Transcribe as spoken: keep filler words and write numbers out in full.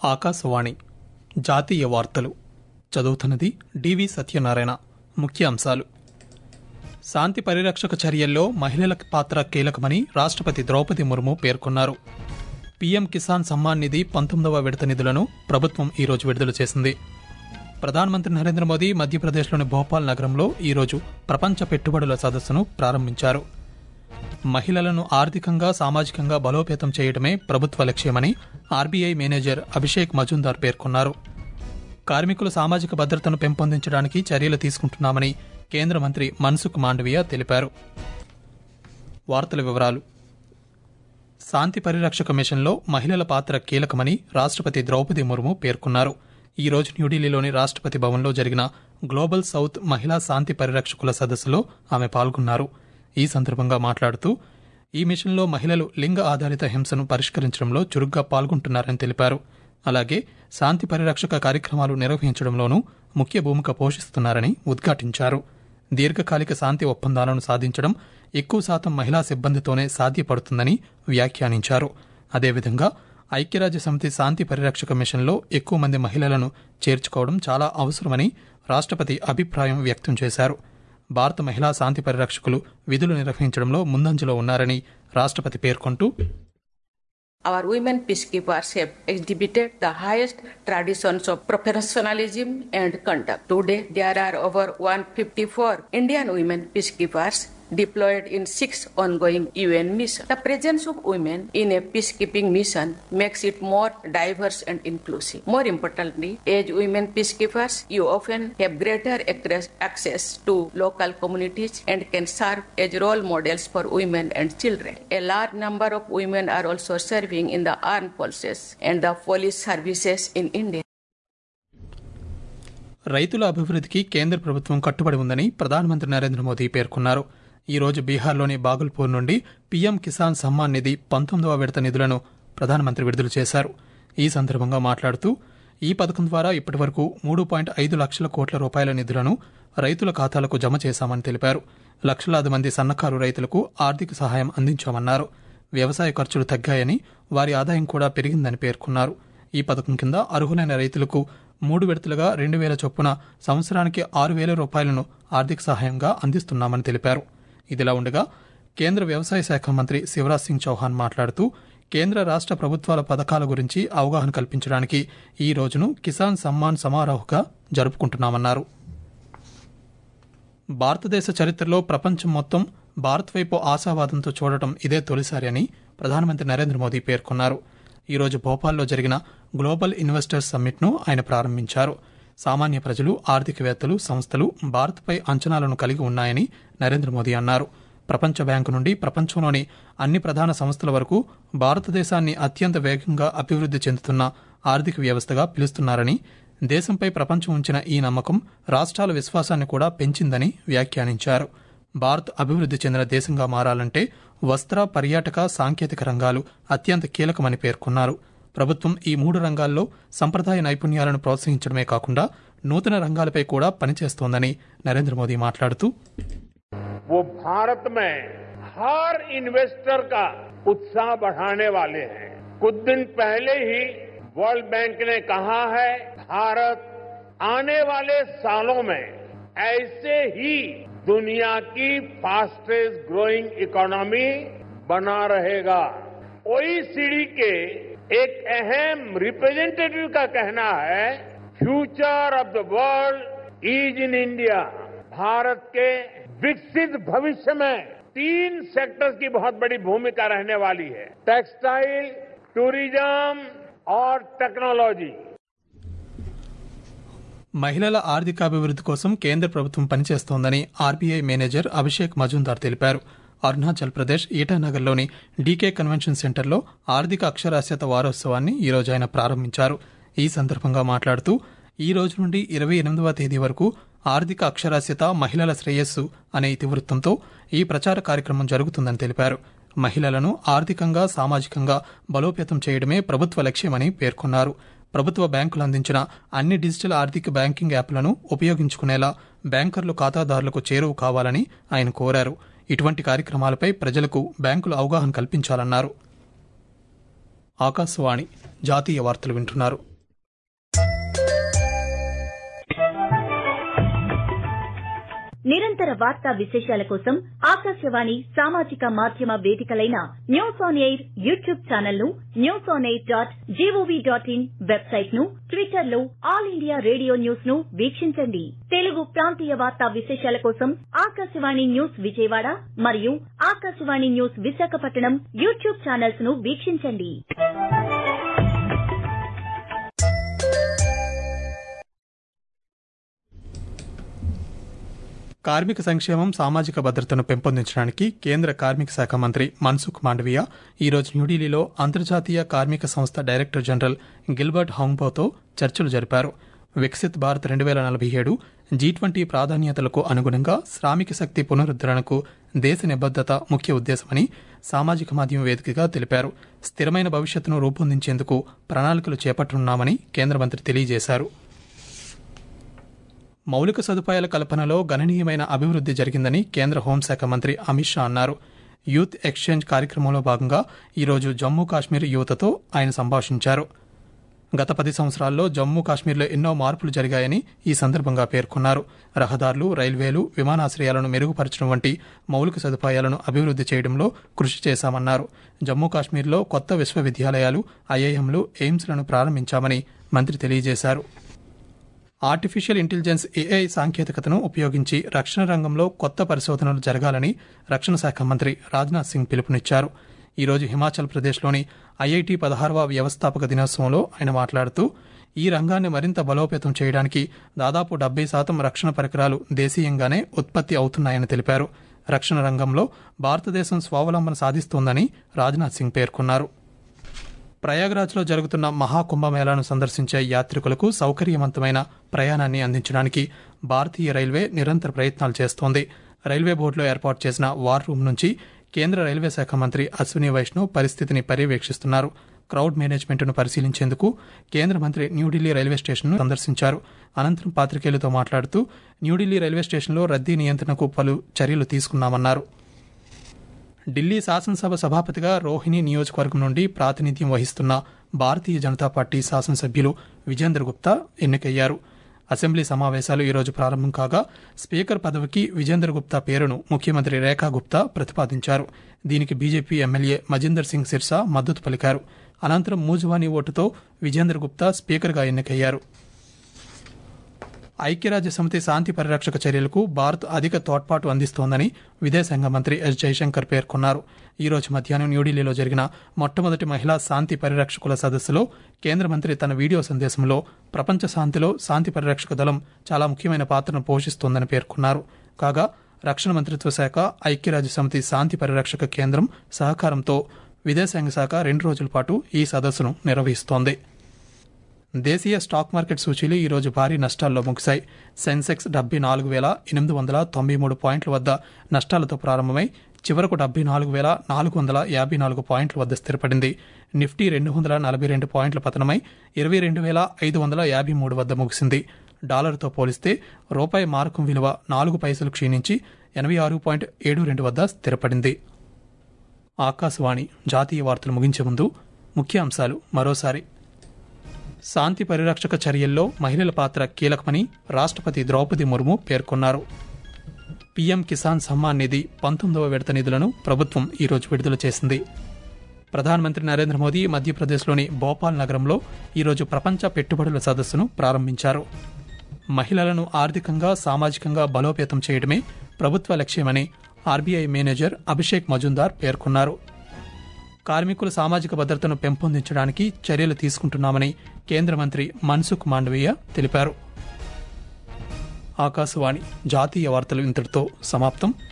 ఆకాశవాణి జాతీయ వార్తలు చదువుతున్నది డివి సత్యనారాయణ. ముఖ్యాంశాలు: శాంతి పరిరక్షక చర్యల్లో మహిళల పాత్ర కీలకమని రాష్ట్రపతి ద్రౌపది ముర్ము పేర్కొన్నారు. పీఎం కిసాన్ సమ్మాన్ నిధి పంతొమ్మిదవ విడత నిధులను ప్రభుత్వం ఈరోజు విడుదల చేసింది. ప్రధానమంత్రి నరేంద్ర మోదీ మధ్యప్రదేశ్లోని భోపాల్ నగరంలో ఈరోజు ప్రపంచ పెట్టుబడుల సదస్సును ప్రారంభించారు. మహిళలను ఆర్థికంగా సామాజికంగా బలోపేతం చేయడమే ప్రభుత్వ లక్ష్యమని ఆర్బీఐ మేనేజర్ అభిషేక్ మజుందార్ పేర్కొన్నారు. కార్మికుల సామాజిక భద్రతను పెంపొందించడానికి చర్యలు తీసుకుంటున్నామని కేంద్ర మంత్రి మన్సుఖ్ మాండవీయ తెలిపారు. వార్తల వివరాలు: శాంతి పరిరక్షక మిషన్లో మహిళల పాత్ర కీలకమని రాష్ట్రపతి ద్రౌపది ముర్ము పేర్కొన్నారు. ఈ రోజు న్యూఢిల్లీలోని రాష్ట్రపతి భవన్లో జరిగిన గ్లోబల్ సౌత్ మహిళా శాంతి పరిరక్షకుల సదస్సులో ఆమె పాల్గొన్నారు. ఈ సందర్భంగా మాట్లాడుతూ ఈ మిషన్లో మహిళలు లింగ ఆధారిత హింసను పరిష్కరించడంలో చురుగ్గా పాల్గొంటున్నారని తెలిపారు. అలాగే శాంతి పరిరక్షక కార్యక్రమాలు నిర్వహించడంలోనూ ముఖ్య భూమిక పోషిస్తున్నారని ఉద్ఘాటించారు. దీర్ఘకాలిక శాంతి ఒప్పందాలను సాధించడం ఎక్కువ శాతం మహిళా సిబ్బందితోనే సాధ్యపడుతుందని వ్యాఖ్యానించారు. అదేవిధంగా ఐక్యరాజ్య సమితి శాంతి పరిరక్షక మిషన్లో ఎక్కువ మంది మహిళలను చేర్చుకోవడం చాలా అవసరమని రాష్ట్రపతి అభిప్రాయం వ్యక్తం చేశారు. భారత మహిళా శాంతి పరిరక్షకులు విధులు నిర్వహించడంలో ముందంజలో ఉన్నారని రాష్ట్రపతి పేర్కొంటూ, Our women peacekeepers have exhibited the highest traditions of professionalism and conduct. Today, there are over one hundred fifty-four Indian women peacekeepers deployed in six ongoing U N missions. The presence of women in a peacekeeping mission makes it more diverse and inclusive. More importantly, as women peacekeepers, you often have greater access to local communities and can serve as role models for women and children. A large number of women are also serving in the armed forces and the police services in India. రైతుల అభివృద్ధికి కేంద్ర ప్రభుత్వం కట్టుబడి ఉందని ప్రధానమంత్రి నరేంద్ర మోదీ పేర్కొన్నారు. ఈ రోజు బీహార్లోని బాగుల్పూర్ నుండి పీఎం కిసాన్ సమ్మాన్ నిధి పంతొమ్మిదవ విడత నిధులను ప్రధానమంత్రి విడుదల చేశారు. ఈ సందర్భంగా మాట్లాడుతూ ఈ పథకం ద్వారా ఇప్పటి వరకు మూడు పాయింట్ ఐదు లక్షల కోట్ల రూపాయల నిధులను రైతుల ఖాతాలకు జమ చేశామని తెలిపారు. లక్షలాది మంది సన్నకారు రైతులకు ఆర్థిక సహాయం అందించామన్నారు. వ్యవసాయ ఖర్చులు తగ్గాయని, వారి ఆదాయం కూడా పెరిగిందని పేర్కొన్నారు. ఈ పథకం కింద అర్హులైన రైతులకు మూడు విడతలుగా రెండు వేల చొప్పున సంవత్సరానికి ఆరు వేల రూపాయలను ఆర్థిక సహాయంగా అందిస్తున్నామని తెలిపారు. ఇదిలా ఉండగా కేంద్ర వ్యవసాయ శాఖ మంత్రి శివరాజ్ సింగ్ చౌహాన్ మాట్లాడుతూ కేంద్ర రాష్ట్ర ప్రభుత్వాల పథకాల గురించి అవగాహన కల్పించడానికి ఈ రోజును కిసాన్ సమ్మాన్ సమారోహ్గా జరుపుకుంటున్నామన్నారు. భారతదేశ చరిత్రలో ప్రపంచం మొత్తం భారత్ వైపు ఆశావాదంతో చూడటం ఇదే తొలిసారి అని ప్రధానమంత్రి నరేంద్ర మోదీ పేర్కొన్నారు. ఈ రోజు భోపాల్లో జరిగిన గ్లోబల్ ఇన్వెస్టర్స్ సమ్మిట్ను ఆయన ప్రారంభించారు. సామాన్య ప్రజలు, ఆర్థికవేత్తలు, సంస్థలు భారత్పై అంచనాలను కలిగి ఉన్నాయని నరేంద్ర మోదీ అన్నారు. ప్రపంచ బ్యాంకు నుండి ప్రపంచంలోని అన్ని ప్రధాన సంస్థల వరకు భారతదేశాన్ని అత్యంత వేగంగా అభివృద్ధి చెందుతున్న ఆర్థిక వ్యవస్థగా పిలుస్తున్నారని, దేశంపై ప్రపంచం ఉంచిన ఈ నమ్మకం రాష్ట్రాల విశ్వాసాన్ని కూడా పెంచిందని వ్యాఖ్యానించారు. భారత్ అభివృద్ధి చెందిన దేశంగా మారాలంటే వస్త్ర, పర్యాటక, సాంకేతిక రంగాలు అత్యంత కీలకమని పేర్కొన్నారు. ప్రభుత్వం ఈ మూడు రంగాల్లో సంప్రదాయ నైపుణ్యాలను ప్రోత్సహించడమే కాకుండా నూతన రంగాలపై కూడా పనిచేస్తోందని నరేంద్ర మోదీ మాట్లాడుతూ, वो भारत में हर इन्वेस्टर का उत्साह बढ़ाने वाले हैं. कुछ दिन पहले ही वर्ल्ड बैंक ने कहा है, भारत आने वाले सालों में ऐसे ही दुनिया की फास्टेस्ट ग्रोइंग इकोनॉमी बना रहेगा. ओईसीडी के एक अहम रिप्रेजेंटेटिव का कहना है, future of the world is in India. Bharat के विकसित भविष्य में तीन सेक्टर्स की बहुत बड़ी भूमिका रहने वाली है: टेक्सटाइल, टूरिज्म और टेक्नोलॉजी. మహిళల ఆర్థికాభివృద్ధి కోసం కేంద్ర ప్రభుత్వం పనిచేస్తోందని ఆర్బీఐ మేనేజర్ అభిషేక్ మజుందార్ తెలిపారు. అరుణాచల్ ప్రదేశ్ ఈటానగర్లోని డీకే కన్వెన్షన్ సెంటర్లో ఆర్థిక అక్షరాస్యత వారోత్సవాన్ని ఈరోజు ఆయన ప్రారంభించారు. ఈ సందర్భంగా మాట్లాడుతూ ఈ రోజు నుండి ఇరవై ఎనిమిదవ తేదీ వరకు ఆర్థిక అక్షరాస్యత, మహిళల శ్రేయస్సు అనే ఇతివృత్తంతో ఈ ప్రచార కార్యక్రమం జరుగుతుందని తెలిపారు. మహిళలను ఆర్థికంగా, సామాజికంగా బలోపేతం చేయడమే ప్రభుత్వ లక్ష్యమని పేర్కొన్నారు. ప్రభుత్వ బ్యాంకులు అందించిన అన్ని డిజిటల్ ఆర్థిక బ్యాంకింగ్ యాప్లను ఉపయోగించుకునేలా బ్యాంకర్లు ఖాతాదారులకు చేరువ కావాలని ఆయన కోరారు. ఇటువంటి కార్యక్రమాలపై ప్రజలకు బ్యాంకులు అవగాహన కల్పించాలన్నారు. ఆకాశవాణి జాతీయ వార్తలు వింటున్నారు. నిరంతర వార్తా విశేషాల కోసం ఆకాశవాణి సామాజిక మాధ్యమ వేదికలైన news on air YouTube channel ను, news on air dot GOV dot in website ను, ట్విట్టర్ లో ఆల్ ఇండియా రేడియో న్యూస్ ను వీక్షించండి. తెలుగు ప్రాంతీయ వార్తా విశేషాల కోసం ఆకాశవాణి న్యూస్ విజయవాడ మరియు Akashvani news Visakhapatnam YouTube channels ను వీక్షించండి. కార్మిక సంక్షేమం, సామాజిక భద్రతను పెంపొందించడానికి కేంద్ర కార్మిక శాఖ మంత్రి మన్సుఖ్ మాండవీయ ఈరోజు న్యూఢిల్లీలో అంతర్జాతీయ కార్మిక సంస్థ డైరెక్టర్ జనరల్ గిల్బర్ట్ హౌంగ్బోతో చర్చలు జరిపారు. వికసిత్ భారత్ రెండు వేల నలభై ఏడు జీ ట్వంటీ ప్రాధాన్యతలకు అనుగుణంగా శ్రామిక శక్తి పునరుద్దరణకు దేశ నిబద్దత ముఖ్య ఉద్దేశమని సామాజిక మాధ్యమ వేదికగా తెలిపారు. స్థిరమైన భవిష్యత్తును రూపొందించేందుకు ప్రణాళికలు చేపట్టనున్నామని కేంద్ర మంత్రి తెలియజేశారు. మౌలిక సదుపాయాల కల్పనలో గణనీయమైన అభివృద్ది జరిగిందని కేంద్ర హోంశాఖ మంత్రి అమిత్ షా అన్నారు. యూత్ ఎక్స్చేంజ్ కార్యక్రమంలో భాగంగా ఈరోజు జమ్మూ కాశ్మీర్ యువతతో ఆయన సంభాషించారు. గత పది సంవత్సరాల్లో జమ్మూ కాశ్మీర్లో ఎన్నో మార్పులు జరిగాయని ఈ సందర్భంగా పేర్కొన్నారు. రహదారులు, రైల్వేలు, విమానాశ్రయాలను మెరుగుపరచడం వంటి మౌలిక సదుపాయాలను అభివృద్ది చేయడంలో కృషి చేశామన్నారు. జమ్మూ కాశ్మీర్లో కొత్త విశ్వవిద్యాలయాలు, ఐఐఎంలు, ఎయిమ్స్లను ప్రారంభించామని మంత్రి తెలియజేశారు. ఆర్టిఫిషియల్ ఇంటెలిజెన్స్ ఏఐ సాంకేతికతను ఉపయోగించి రక్షణ రంగంలో కొత్త పరిశోధనలు జరగాలని రక్షణ శాఖ మంత్రి రాజ్నాథ్ సింగ్ పిలుపునిచ్చారు. ఈరోజు హిమాచల్ ప్రదేశ్లోని ఐఐటి పదహారవ వ్యవస్థాపక దినోత్సవంలో ఆయన మాట్లాడుతూ ఈ రంగాన్ని మరింత బలోపేతం చేయడానికి దాదాపు డెబ్బై శాతం రక్షణ పరికరాలు దేశీయంగానే ఉత్పత్తి అవుతున్నాయని తెలిపారు. రక్షణ రంగంలో భారతదేశం స్వావలంబన సాధిస్తోందని రాజ్నాథ్ సింగ్ పేర్కొన్నారు. ప్రయాగ్రాజ్లో జరుగుతున్న మహాకుంభమేళాను సందర్శించే యాత్రికులకు సౌకర్యవంతమైన ప్రయాణాన్ని అందించడానికి భారతీయ రైల్వే నిరంతర ప్రయత్నాలు చేస్తోంది. రైల్వే బోర్డులో ఏర్పాటు చేసిన వార్ రూమ్ నుంచి కేంద్ర రైల్వే శాఖ మంత్రి అశ్విని వైష్ణవ్ పరిస్థితిని పర్యవేక్షిస్తున్నారు. క్రౌడ్ మేనేజ్మెంట్ను పరిశీలించేందుకు కేంద్ర మంత్రి న్యూఢిల్లీ రైల్వే స్టేషన్ను సందర్శించారు. అనంతరం పాత్రికేయులతో మాట్లాడుతూ న్యూఢిల్లీ రైల్వే స్టేషన్లో రద్దీ నియంత్రణకు పలు చర్యలు తీసుకున్నామన్నారు. ఢిల్లీ శాసనసభ సభాపతిగా రోహిణి నియోజకవర్గం నుండి ప్రాతినిధ్యం వహిస్తున్న భారతీయ జనతా పార్టీ శాసనసభ్యులు విజేందర్ గుప్తా ఎన్నికయ్యారు. అసెంబ్లీ సమావేశాలు ఈరోజు ప్రారంభం కాగా స్పీకర్ పదవికి విజేందర్ గుప్తా పేరును ముఖ్యమంత్రి రేఖా గుప్తా ప్రతిపాదించారు. దీనికి బీజేపీ ఎమ్మెల్యే మజిందర్ సింగ్ సిర్సా మద్దతు పలికారు. అనంతరం మూజువానీ ఓటుతో విజేందర్ గుప్తా స్పీకర్గా ఎన్నికయ్యారు. ఐక్యరాజ్య సమితి శాంతి పరిరక్షక చర్యలకు భారత్ అధిక తోడ్పాటు అందిస్తోందని విదేశాంగ మంత్రి ఎస్ జైశంకర్ పేర్కొన్నారు. ఈ రోజు మధ్యాహ్నం న్యూఢిల్లీలో జరిగిన మొట్టమొదటి మహిళా శాంతి పరిరక్షకుల సదస్సులో కేంద్ర మంత్రి తన వీడియో సందేశంలో ప్రపంచ శాంతిలో శాంతి పరిరక్షక దళం చాలా ముఖ్యమైన పాత్రను పోషిస్తోందని పేర్కొన్నారు. కాగా రక్షణ మంత్రిత్వ శాఖ, ఐక్యరాజ్య సమితి శాంతి పరిరక్షక కేంద్రం సహకారంతో విదేశాంగ శాఖ రెండు రోజుల పాటు ఈ సదస్సును నిర్వహిస్తోంది. దేశీయ స్టాక్ మార్కెట్ సూచీలు ఈరోజు భారీ నష్టాల్లో ముగిశాయి. సెన్సెక్స్ డెబ్బై నాలుగు వేల ఎనిమిది వందల తొంభై మూడు పాయింట్ల వద్ద నష్టాలతో ప్రారంభమై చివరకు డెబ్బై నాలుగు వేల నాలుగు వందల యాభై నాలుగు పాయింట్ల వద్ద స్థిరపడింది. నిఫ్టీ రెండు వందల నలభై రెండు పాయింట్ల పతనమై ఇరవై రెండు వేల ఐదు వందల యాభై మూడు వద్ద ముగిసింది. డాలర్తో పోలిస్తే రూపాయి మారకం విలువ నాలుగు పైసలు క్షీణించి ఎనభై ఆరు పాయింట్ ఏడు రెండు వద్ద స్థిరపడింది. ఆకాశవాణి జాతీయ వార్తలు ముగించే ముందు ముఖ్యాంశాలు మరోసారి. శాంతి పరిరక్షక చర్యల్లో మహిళల పాత్ర కీలకమని రాష్ట్రపతి ద్రౌపది ముర్ము పేర్కొన్నారు. పీఎం కిసాన్ సమ్మాన్ నిధి పంతొమ్మిదవ విడత నిధులను ప్రభుత్వం ఈరోజు విడుదల చేసింది. ప్రధానమంత్రి నరేంద్ర మోదీ మధ్యప్రదేశ్లోని భోపాల్ నగరంలో ఈరోజు ప్రపంచ పెట్టుబడుల సదస్సును ప్రారంభించారు. మహిళలను ఆర్థికంగా, సామాజికంగా బలోపేతం చేయడమే ప్రభుత్వ లక్ష్యమని ఆర్బీఐ మేనేజర్ అభిషేక్ మజుందార్ పేర్కొన్నారు. కార్మికుల సామాజిక భద్రతను పెంపొందించడానికి చర్యలు తీసుకుంటున్నామని కేంద్ర మంత్రి మన్సుఖ్ మాండవీయ తెలిపారు. ఆకాశవాణి జాతీయ వార్తలు ఇంతటితో సమాప్తం.